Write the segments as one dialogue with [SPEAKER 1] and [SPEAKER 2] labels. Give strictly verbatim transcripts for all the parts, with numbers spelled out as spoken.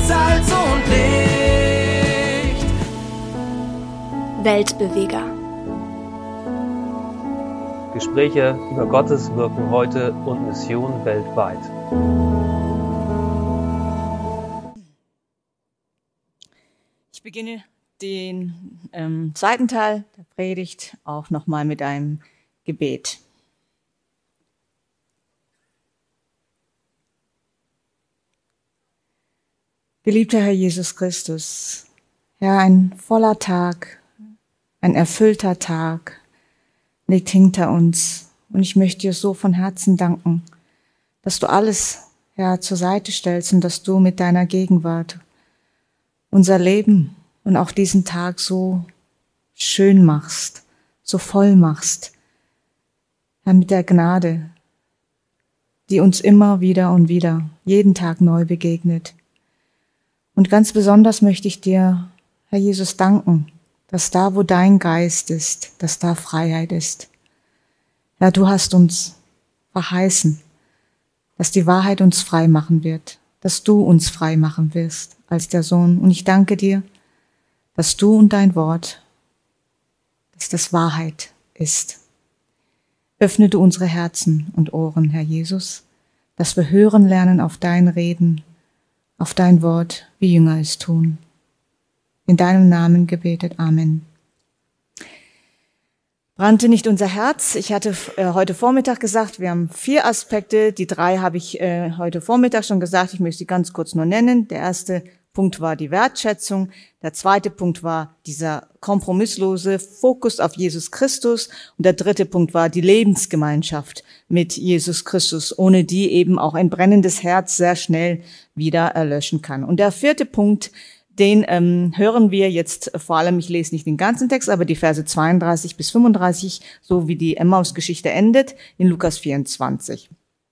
[SPEAKER 1] Salz und Licht.
[SPEAKER 2] Weltbeweger.
[SPEAKER 3] Gespräche über Gottes Wirken heute und Mission weltweit.
[SPEAKER 4] Ich beginne den ähm, zweiten Teil der Predigt auch nochmal mit einem Gebet. Geliebter Herr Jesus Christus, Herr, ein voller Tag, ein erfüllter Tag liegt hinter uns. Und ich möchte dir so von Herzen danken, dass du alles, Herr, zur Seite stellst und dass du mit deiner Gegenwart unser Leben und auch diesen Tag so schön machst, so voll machst. Herr, mit der Gnade, die uns immer wieder und wieder, jeden Tag neu begegnet. Und ganz besonders möchte ich dir, Herr Jesus, danken, dass da, wo dein Geist ist, dass da Freiheit ist. Ja, du hast uns verheißen, dass die Wahrheit uns frei machen wird, dass du uns frei machen wirst als der Sohn. Und ich danke dir, dass du und dein Wort, dass das Wahrheit ist. Öffne du unsere Herzen und Ohren, Herr Jesus, dass wir hören lernen auf dein Reden, auf dein Wort, wie Jünger es tun. In deinem Namen gebetet. Amen. Brannte nicht unser Herz? Ich hatte äh, heute Vormittag gesagt, wir haben vier Aspekte. Die drei habe ich äh, heute Vormittag schon gesagt. Ich möchte sie ganz kurz nur nennen. Der erste Punkt war die Wertschätzung. Der zweite Punkt war dieser kompromisslose Fokus auf Jesus Christus. Und der dritte Punkt war die Lebensgemeinschaft mit Jesus Christus, ohne die eben auch ein brennendes Herz sehr schnell wieder erlöschen kann. Und der vierte Punkt, den ähm, hören wir jetzt vor allem, ich lese nicht den ganzen Text, aber die Verse zweiunddreißig bis fünfunddreißig, so wie die Emmaus-Geschichte endet, in Lukas vierundzwanzig.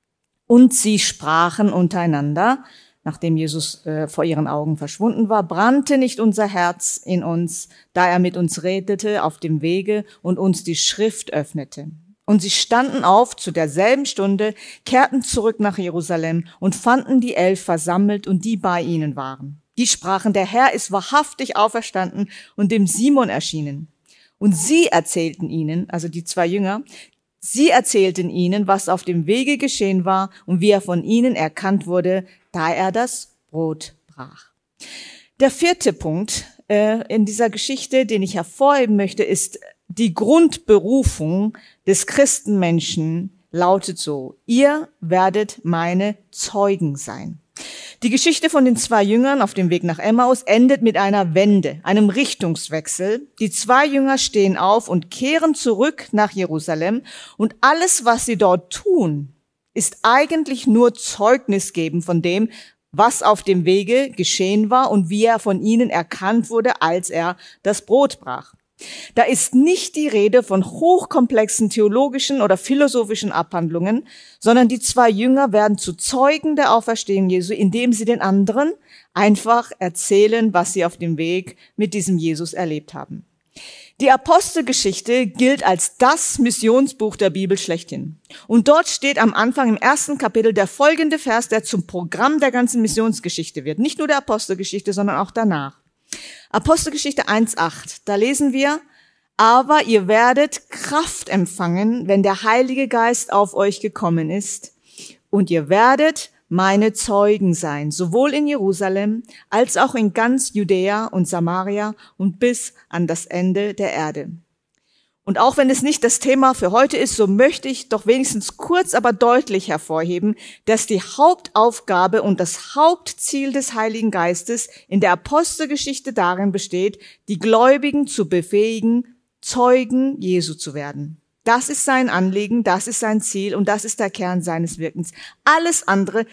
[SPEAKER 4] Und sie sprachen untereinander, nachdem Jesus äh, vor ihren Augen verschwunden war, brannte nicht unser Herz in uns, da er mit uns redete auf dem Wege und uns die Schrift öffnete. Und sie standen auf zu derselben Stunde, kehrten zurück nach Jerusalem und fanden die Elf versammelt und die bei ihnen waren. Die sprachen, der Herr ist wahrhaftig auferstanden und dem Simon erschienen. Und sie erzählten ihnen, also die zwei Jünger, sie erzählten ihnen, was auf dem Wege geschehen war und wie er von ihnen erkannt wurde, da er das Brot brach. Der vierte Punkt äh, in dieser Geschichte, den ich hervorheben möchte, ist die Grundberufung des Christenmenschen lautet so: Ihr werdet meine Zeugen sein. Die Geschichte von den zwei Jüngern auf dem Weg nach Emmaus endet mit einer Wende, einem Richtungswechsel. Die zwei Jünger stehen auf und kehren zurück nach Jerusalem und alles, was sie dort tun, ist eigentlich nur Zeugnis geben von dem, was auf dem Wege geschehen war und wie er von ihnen erkannt wurde, als er das Brot brach. Da ist nicht die Rede von hochkomplexen theologischen oder philosophischen Abhandlungen, sondern die zwei Jünger werden zu Zeugen der Auferstehung Jesu, indem sie den anderen einfach erzählen, was sie auf dem Weg mit diesem Jesus erlebt haben. Die Apostelgeschichte gilt als das Missionsbuch der Bibel schlechthin. Und dort steht am Anfang im ersten Kapitel der folgende Vers, der zum Programm der ganzen Missionsgeschichte wird. Nicht nur der Apostelgeschichte, sondern auch danach. Apostelgeschichte eins acht, da lesen wir, aber ihr werdet Kraft empfangen, wenn der Heilige Geist auf euch gekommen ist. Und ihr werdet meine Zeugen sein, sowohl in Jerusalem als auch in ganz Judäa und Samaria und bis an das Ende der Erde. Und auch wenn es nicht das Thema für heute ist, so möchte ich doch wenigstens kurz, aber deutlich hervorheben, dass die Hauptaufgabe und das Hauptziel des Heiligen Geistes in der Apostelgeschichte darin besteht, die Gläubigen zu befähigen, Zeugen Jesu zu werden. Das ist sein Anliegen, das ist sein Ziel und das ist der Kern seines Wirkens. Alles andere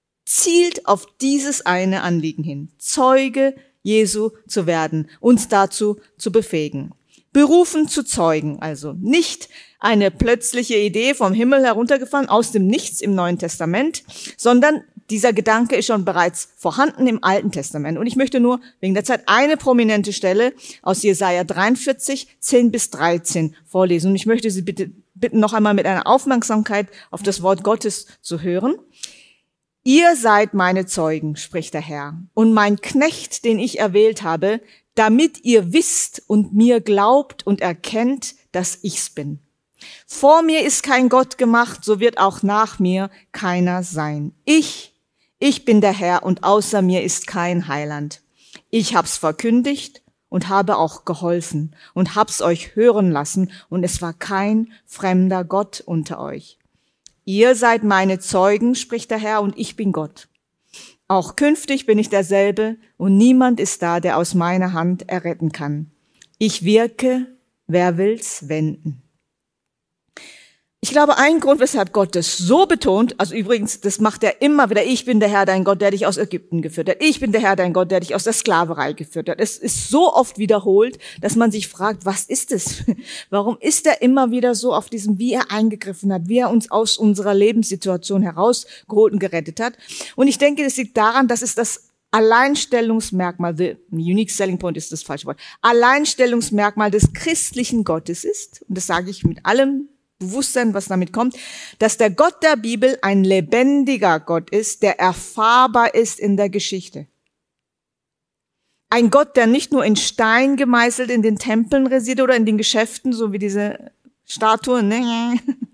[SPEAKER 4] zielt auf dieses eine Anliegen hin, Zeuge Jesu zu werden, uns dazu zu befähigen. Berufen zu Zeugen, also nicht eine plötzliche Idee vom Himmel heruntergefallen, aus dem Nichts im Neuen Testament, sondern dieser Gedanke ist schon bereits vorhanden im Alten Testament. Und ich möchte nur wegen der Zeit eine prominente Stelle aus Jesaja dreiundvierzig, zehn bis dreizehn vorlesen. Und ich möchte Sie bitte bitten, noch einmal mit einer Aufmerksamkeit auf das Wort Gottes zu hören. Ihr seid meine Zeugen, spricht der Herr, und mein Knecht, den ich erwählt habe, damit ihr wisst und mir glaubt und erkennt, dass ich's bin. Vor mir ist kein Gott gemacht, so wird auch nach mir keiner sein. Ich, ich bin der Herr und außer mir ist kein Heiland. Ich hab's verkündigt und habe auch geholfen und hab's euch hören lassen und es war kein fremder Gott unter euch. Ihr seid meine Zeugen, spricht der Herr, und ich bin Gott. Auch künftig bin ich derselbe und niemand ist da, der aus meiner Hand erretten kann. Ich wirke, wer will's wenden. Ich glaube, ein Grund, weshalb Gott das so betont, also übrigens, das macht er immer wieder, ich bin der Herr, dein Gott, der dich aus Ägypten geführt hat. Ich bin der Herr, dein Gott, der dich aus der Sklaverei geführt hat. Es ist so oft wiederholt, dass man sich fragt, was ist es? Warum ist er immer wieder so auf diesem, wie er eingegriffen hat, wie er uns aus unserer Lebenssituation herausgeholt und gerettet hat? Und ich denke, das liegt daran, dass es das Alleinstellungsmerkmal, the unique selling point ist das falsche Wort, Alleinstellungsmerkmal des christlichen Gottes ist, und das sage ich mit allem Bewusstsein, was damit kommt, dass der Gott der Bibel ein lebendiger Gott ist, der erfahrbar ist in der Geschichte. Ein Gott, der nicht nur in Stein gemeißelt in den Tempeln residiert oder in den Geschäften, so wie diese Statuen, ne?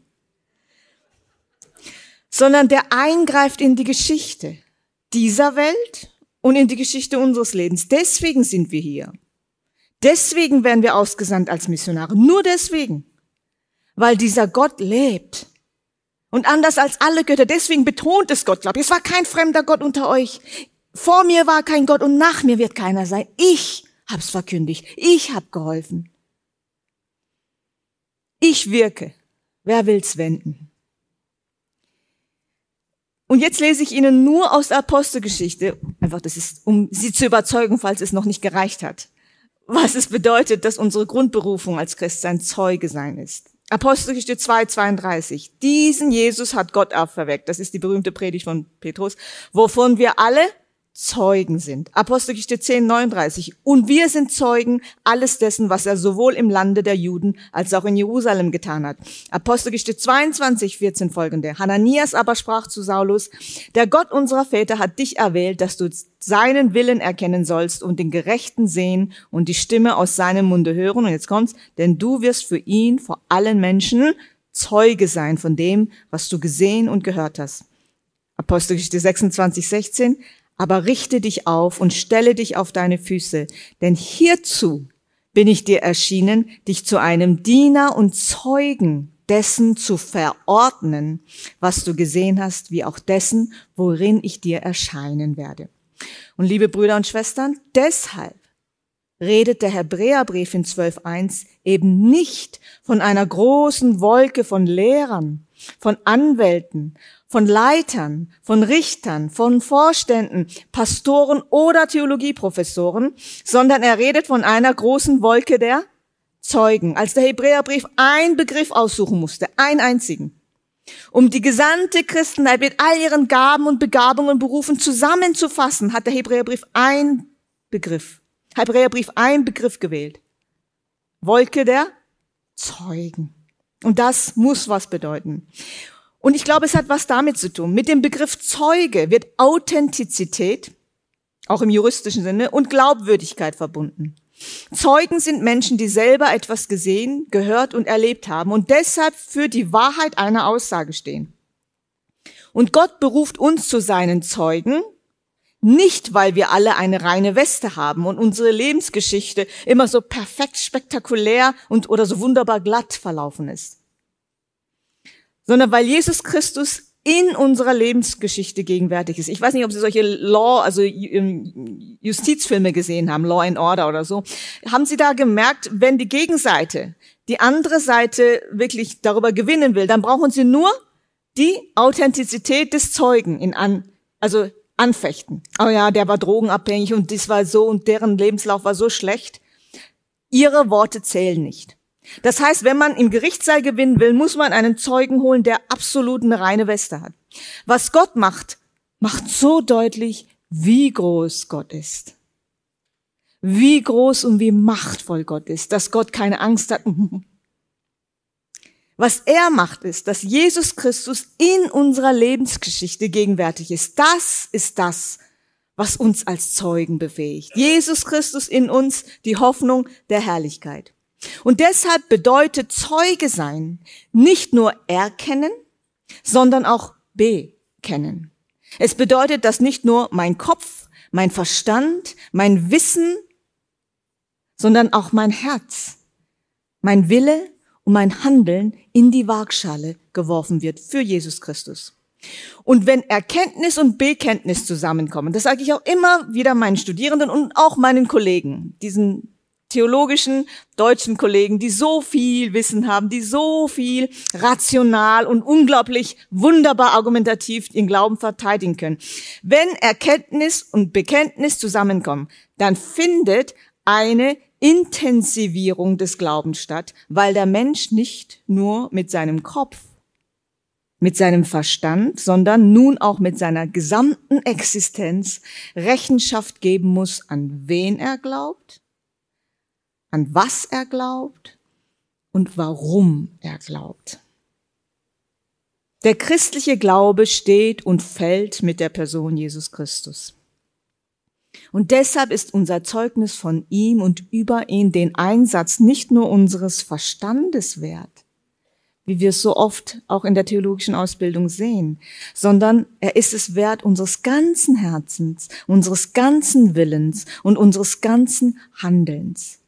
[SPEAKER 4] Sondern der eingreift in die Geschichte dieser Welt und in die Geschichte unseres Lebens. Deswegen sind wir hier. Deswegen werden wir ausgesandt als Missionare. Nur deswegen. Weil dieser Gott lebt. Und anders als alle Götter, deswegen betont es Gott, glaube ich. Es war kein fremder Gott unter euch. Vor mir war kein Gott und nach mir wird keiner sein. Ich hab's verkündigt. Ich hab geholfen. Ich wirke. Wer will's wenden? Und jetzt lese ich Ihnen nur aus der Apostelgeschichte, einfach das ist, um Sie zu überzeugen, falls es noch nicht gereicht hat, was es bedeutet, dass unsere Grundberufung als Christ ein Zeuge sein ist. Apostelgeschichte zwei, zweiunddreißig. Diesen Jesus hat Gott auferweckt. Das ist die berühmte Predigt von Petrus, wovon wir alle Zeugen sind. Apostelgeschichte zehn, neununddreißig. Und wir sind Zeugen alles dessen, was er sowohl im Lande der Juden als auch in Jerusalem getan hat. Apostelgeschichte zweiundzwanzig, vierzehn folgende. Hananias aber sprach zu Saulus, der Gott unserer Väter hat dich erwählt, dass du seinen Willen erkennen sollst und den Gerechten sehen und die Stimme aus seinem Munde hören. Und jetzt kommt's, denn du wirst für ihn vor allen Menschen Zeuge sein von dem, was du gesehen und gehört hast. Apostelgeschichte sechsundzwanzig, sechzehn. Aber richte dich auf und stelle dich auf deine Füße, denn hierzu bin ich dir erschienen, dich zu einem Diener und Zeugen dessen zu verordnen, was du gesehen hast, wie auch dessen, worin ich dir erscheinen werde. Und liebe Brüder und Schwestern, deshalb redet der Hebräerbrief in zwölf eins eben nicht von einer großen Wolke von Lehrern, von Anwälten, von Leitern, von Richtern, von Vorständen, Pastoren oder Theologieprofessoren, sondern er redet von einer großen Wolke der Zeugen. Als der Hebräerbrief einen Begriff aussuchen musste, einen einzigen, um die gesamte Christenheit mit all ihren Gaben und Begabungen und Berufen zusammenzufassen, hat der Hebräerbrief einen Begriff, Hebräerbrief einen Begriff gewählt. Wolke der Zeugen. Und das muss was bedeuten. Und ich glaube, es hat was damit zu tun. Mit dem Begriff Zeuge wird Authentizität, auch im juristischen Sinne, und Glaubwürdigkeit verbunden. Zeugen sind Menschen, die selber etwas gesehen, gehört und erlebt haben und deshalb für die Wahrheit einer Aussage stehen. Und Gott beruft uns zu seinen Zeugen, nicht weil wir alle eine reine Weste haben und unsere Lebensgeschichte immer so perfekt spektakulär und oder so wunderbar glatt verlaufen ist, sondern weil Jesus Christus in unserer Lebensgeschichte gegenwärtig ist. Ich weiß nicht, ob Sie solche Law, also Justizfilme gesehen haben, Law and Order oder so. Haben Sie da gemerkt, wenn die Gegenseite, die andere Seite wirklich darüber gewinnen will, dann brauchen Sie nur die Authentizität des Zeugen in an, also anfechten. Oh ja, der war drogenabhängig und das war so und deren Lebenslauf war so schlecht. Ihre Worte zählen nicht. Das heißt, wenn man im Gerichtssaal gewinnen will, muss man einen Zeugen holen, der absolut eine reine Weste hat. Was Gott macht, macht so deutlich, wie groß Gott ist. Wie groß und wie machtvoll Gott ist, dass Gott keine Angst hat. Was er macht, ist, dass Jesus Christus in unserer Lebensgeschichte gegenwärtig ist. Das ist das, was uns als Zeugen befähigt. Jesus Christus in uns, die Hoffnung der Herrlichkeit. Und deshalb bedeutet Zeuge sein nicht nur erkennen, sondern auch bekennen. Es bedeutet, dass nicht nur mein Kopf, mein Verstand, mein Wissen, sondern auch mein Herz, mein Wille und mein Handeln in die Waagschale geworfen wird für Jesus Christus. Und wenn Erkenntnis und Bekenntnis zusammenkommen, das sage ich auch immer wieder meinen Studierenden und auch meinen Kollegen, diesen theologischen deutschen Kollegen, die so viel Wissen haben, die so viel rational und unglaublich wunderbar argumentativ den Glauben verteidigen können. Wenn Erkenntnis und Bekenntnis zusammenkommen, dann findet eine Intensivierung des Glaubens statt, weil der Mensch nicht nur mit seinem Kopf, mit seinem Verstand, sondern nun auch mit seiner gesamten Existenz Rechenschaft geben muss, an wen er glaubt, an was er glaubt und warum er glaubt. Der christliche Glaube steht und fällt mit der Person Jesus Christus. Und deshalb ist unser Zeugnis von ihm und über ihn den Einsatz nicht nur unseres Verstandes wert, wie wir es so oft auch in der theologischen Ausbildung sehen, sondern er ist es wert unseres ganzen Herzens, unseres ganzen Willens und unseres ganzen Handelns.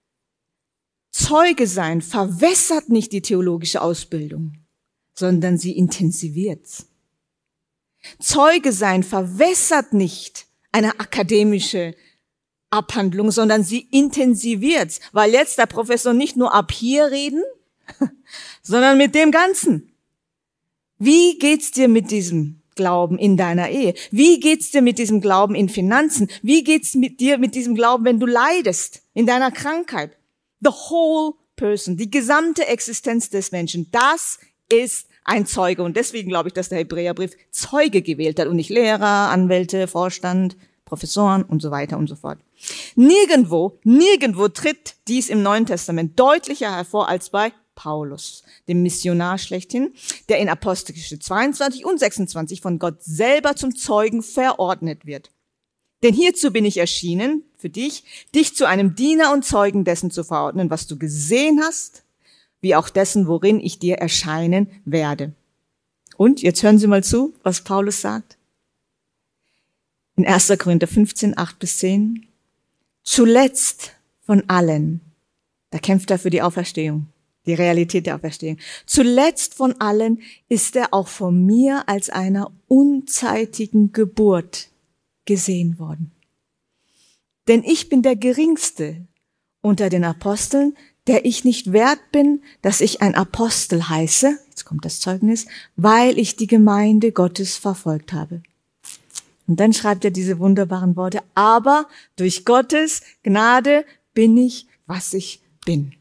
[SPEAKER 4] Zeuge sein verwässert nicht die theologische Ausbildung, sondern sie intensiviert's. Zeuge sein verwässert nicht eine akademische Abhandlung, sondern sie intensiviert's, weil jetzt der Professor nicht nur ab hier reden, sondern mit dem Ganzen. Wie geht's dir mit diesem Glauben in deiner Ehe? Wie geht's dir mit diesem Glauben in Finanzen? Wie geht's mit dir mit diesem Glauben, wenn du leidest, in deiner Krankheit? The whole person, die gesamte Existenz des Menschen, das ist ein Zeuge. Und deswegen glaube ich, dass der Hebräerbrief Zeuge gewählt hat und nicht Lehrer, Anwälte, Vorstand, Professoren und so weiter und so fort. Nirgendwo, nirgendwo tritt dies im Neuen Testament deutlicher hervor als bei Paulus, dem Missionar schlechthin, der in Apostelgeschichte zweiundzwanzig und sechsundzwanzig von Gott selber zum Zeugen verordnet wird. Denn hierzu bin ich erschienen, für dich, dich zu einem Diener und Zeugen dessen zu verordnen, was du gesehen hast, wie auch dessen, worin ich dir erscheinen werde. Und jetzt hören Sie mal zu, was Paulus sagt. In erster Korinther fünfzehn, acht bis zehn. Zuletzt von allen, da kämpft er für die Auferstehung, die Realität der Auferstehung. Zuletzt von allen ist er auch von mir als einer unzeitigen Geburt gesehen worden. Denn ich bin der Geringste unter den Aposteln, der ich nicht wert bin, dass ich ein Apostel heiße, jetzt kommt das Zeugnis, weil ich die Gemeinde Gottes verfolgt habe. Und dann schreibt er diese wunderbaren Worte, aber durch Gottes Gnade bin ich, was ich bin.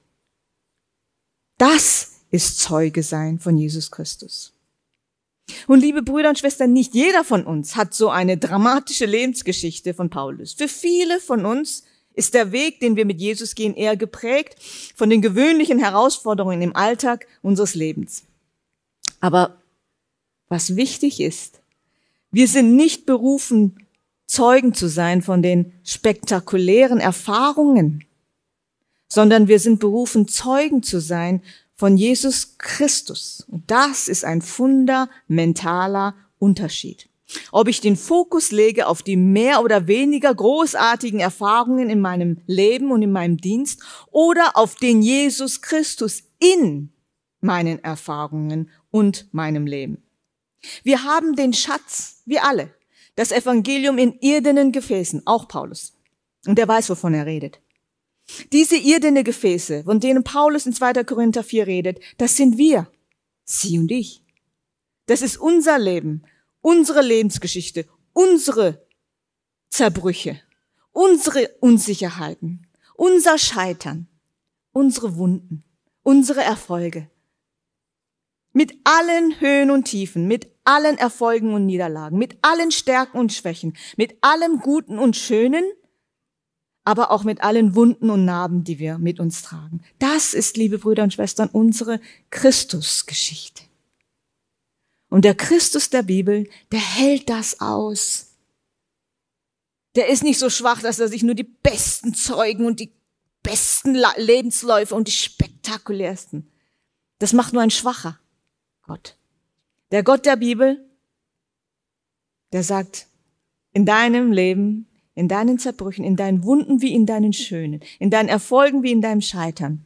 [SPEAKER 4] Das ist Zeuge sein von Jesus Christus. Und liebe Brüder und Schwestern, nicht jeder von uns hat so eine dramatische Lebensgeschichte von Paulus. Für viele von uns ist der Weg, den wir mit Jesus gehen, eher geprägt von den gewöhnlichen Herausforderungen im Alltag unseres Lebens. Aber was wichtig ist, wir sind nicht berufen, Zeugen zu sein von den spektakulären Erfahrungen, sondern wir sind berufen, Zeugen zu sein von Jesus Christus. Und das ist ein fundamentaler Unterschied. Ob ich den Fokus lege auf die mehr oder weniger großartigen Erfahrungen in meinem Leben und in meinem Dienst oder auf den Jesus Christus in meinen Erfahrungen und meinem Leben. Wir haben den Schatz, wir alle, das Evangelium in irdenen Gefäßen, auch Paulus. Und er weiß, wovon er redet. Diese irdene Gefäße, von denen Paulus in zweiter Korinther vier redet, das sind wir, Sie und ich. Das ist unser Leben, unsere Lebensgeschichte, unsere Zerbrüche, unsere Unsicherheiten, unser Scheitern, unsere Wunden, unsere Erfolge. Mit allen Höhen und Tiefen, mit allen Erfolgen und Niederlagen, mit allen Stärken und Schwächen, mit allem Guten und Schönen, aber auch mit allen Wunden und Narben, die wir mit uns tragen. Das ist, liebe Brüder und Schwestern, unsere Christusgeschichte. Und der Christus der Bibel, der hält das aus. Der ist nicht so schwach, dass er sich nur die besten Zeugen und die besten Lebensläufe und die spektakulärsten. Das macht nur ein schwacher Gott. Der Gott der Bibel, der sagt, in deinem Leben, in deinen Zerbrüchen, in deinen Wunden wie in deinen Schönen, in deinen Erfolgen wie in deinem Scheitern,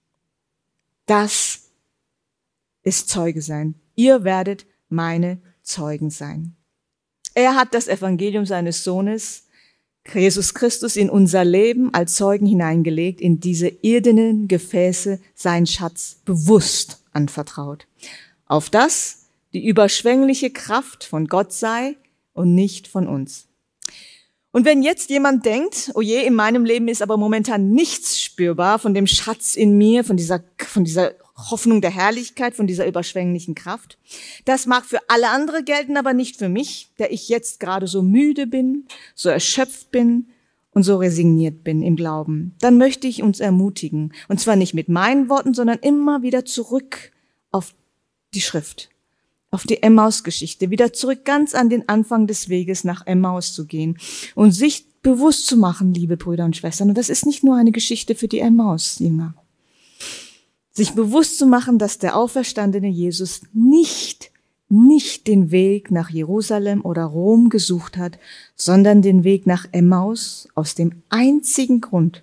[SPEAKER 4] das ist Zeuge sein. Ihr werdet meine Zeugen sein. Er hat das Evangelium seines Sohnes, Jesus Christus, in unser Leben als Zeugen hineingelegt, in diese irdenen Gefäße seinen Schatz bewusst anvertraut. Auf das die überschwängliche Kraft von Gott sei und nicht von uns. Und wenn jetzt jemand denkt, oh je, in meinem Leben ist aber momentan nichts spürbar von dem Schatz in mir, von dieser, von dieser Hoffnung der Herrlichkeit, von dieser überschwänglichen Kraft. Das mag für alle andere gelten, aber nicht für mich, der ich jetzt gerade so müde bin, so erschöpft bin und so resigniert bin im Glauben. Dann möchte ich uns ermutigen, und zwar nicht mit meinen Worten, sondern immer wieder zurück auf die Schrift, auf die Emmaus-Geschichte, wieder zurück ganz an den Anfang des Weges nach Emmaus zu gehen und sich bewusst zu machen, liebe Brüder und Schwestern. Und das ist nicht nur eine Geschichte für die Emmaus-Jünger. Sich bewusst zu machen, dass der auferstandene Jesus nicht, nicht den Weg nach Jerusalem oder Rom gesucht hat, sondern den Weg nach Emmaus aus dem einzigen Grund,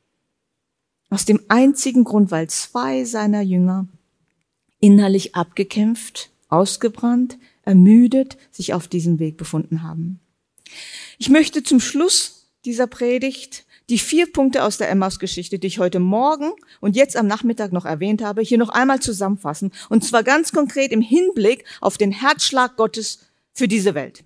[SPEAKER 4] aus dem einzigen Grund, weil zwei seiner Jünger innerlich abgekämpft, ausgebrannt, ermüdet sich auf diesem Weg befunden haben. Ich möchte zum Schluss dieser Predigt die vier Punkte aus der Emmaus-Geschichte, die ich heute Morgen und jetzt am Nachmittag noch erwähnt habe, hier noch einmal zusammenfassen. Und zwar ganz konkret im Hinblick auf den Herzschlag Gottes für diese Welt.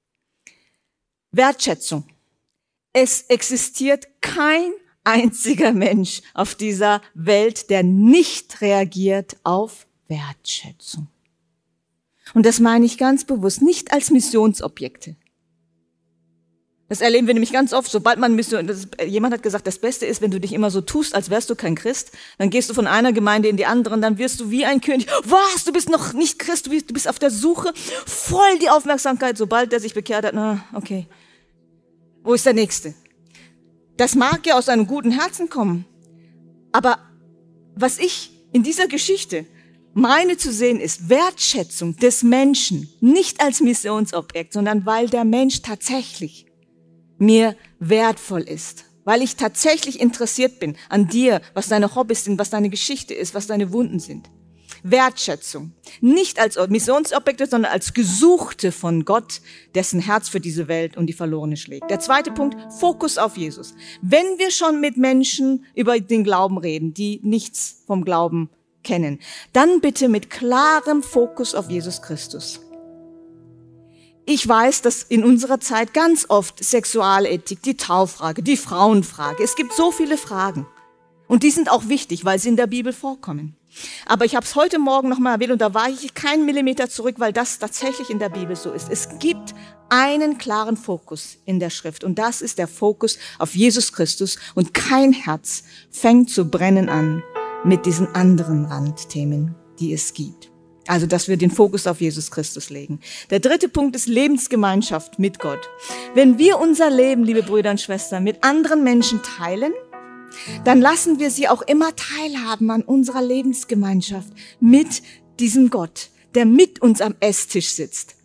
[SPEAKER 4] Wertschätzung. Es existiert kein einziger Mensch auf dieser Welt, der nicht reagiert auf Wertschätzung. Und das meine ich ganz bewusst, nicht als Missionsobjekte. Das erleben wir nämlich ganz oft, sobald man Mission, das, jemand hat gesagt, das Beste ist, wenn du dich immer so tust, als wärst du kein Christ, dann gehst du von einer Gemeinde in die andere, dann wirst du wie ein König. Was, du bist noch nicht Christ, du bist, du bist auf der Suche, voll die Aufmerksamkeit, sobald der sich bekehrt hat, na, okay. Wo ist der Nächste? Das mag ja aus einem guten Herzen kommen, aber was ich in dieser Geschichte meine zu sehen ist, Wertschätzung des Menschen, nicht als Missionsobjekt, sondern weil der Mensch tatsächlich mir wertvoll ist, weil ich tatsächlich interessiert bin an dir, was deine Hobbys sind, was deine Geschichte ist, was deine Wunden sind. Wertschätzung, nicht als Missionsobjekte, sondern als Gesuchte von Gott, dessen Herz für diese Welt und die Verlorene schlägt. Der zweite Punkt, Fokus auf Jesus. Wenn wir schon mit Menschen über den Glauben reden, die nichts vom Glauben kennen, dann bitte mit klarem Fokus auf Jesus Christus. Ich weiß, dass in unserer Zeit ganz oft Sexualethik, die Tauffrage, die Frauenfrage, es gibt so viele Fragen. Und die sind auch wichtig, weil sie in der Bibel vorkommen. Aber ich habe es heute Morgen nochmal erwähnt und da war ich keinen Millimeter zurück, weil das tatsächlich in der Bibel so ist. Es gibt einen klaren Fokus in der Schrift und das ist der Fokus auf Jesus Christus und kein Herz fängt zu brennen an mit diesen anderen Randthemen, die es gibt. Also, dass wir den Fokus auf Jesus Christus legen. Der dritte Punkt ist Lebensgemeinschaft mit Gott. Wenn wir unser Leben, liebe Brüder und Schwestern, mit anderen Menschen teilen, dann lassen wir sie auch immer teilhaben an unserer Lebensgemeinschaft mit diesem Gott, der mit uns am Esstisch sitzt.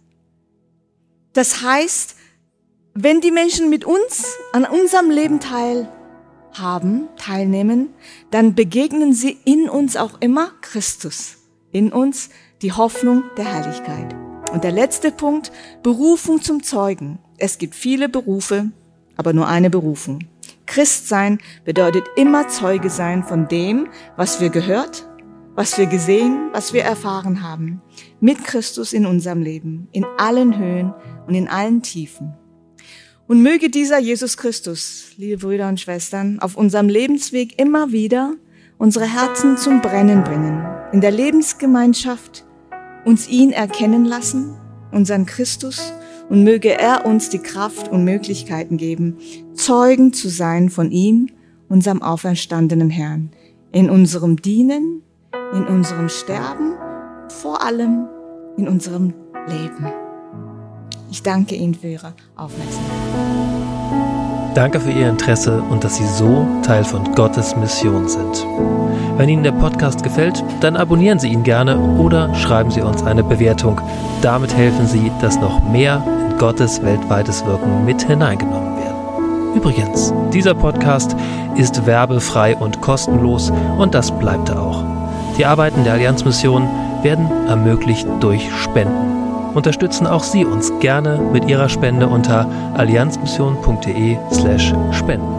[SPEAKER 4] Das heißt, wenn die Menschen mit uns an unserem Leben teilhaben, teilnehmen, dann begegnen sie in uns auch immer Christus. In uns die Hoffnung der Herrlichkeit. Und der letzte Punkt, Berufung zum Zeugen. Es gibt viele Berufe, aber nur eine Berufung. Christsein bedeutet immer Zeuge sein von dem, was wir gehört, was wir gesehen, was wir erfahren haben. Mit Christus in unserem Leben, in allen Höhen und in allen Tiefen. Und möge dieser Jesus Christus, liebe Brüder und Schwestern, auf unserem Lebensweg immer wieder unsere Herzen zum Brennen bringen. In der Lebensgemeinschaft uns ihn erkennen lassen, unseren Christus, und möge er uns die Kraft und Möglichkeiten geben, Zeugen zu sein von ihm, unserem auferstandenen Herrn, in unserem Dienen, in unserem Sterben, vor allem in unserem Leben. Ich danke Ihnen für Ihre Aufmerksamkeit.
[SPEAKER 3] Danke für Ihr Interesse und dass Sie so Teil von Gottes Mission sind. Wenn Ihnen der Podcast gefällt, dann abonnieren Sie ihn gerne oder schreiben Sie uns eine Bewertung. Damit helfen Sie, dass noch mehr in Gottes weltweites Wirken mit hineingenommen werden. Übrigens, dieser Podcast ist werbefrei und kostenlos und das bleibt er auch. Die Arbeiten der Allianzmission werden ermöglicht durch Spenden. Unterstützen auch Sie uns gerne mit Ihrer Spende unter allianzmission punkt de slash spenden.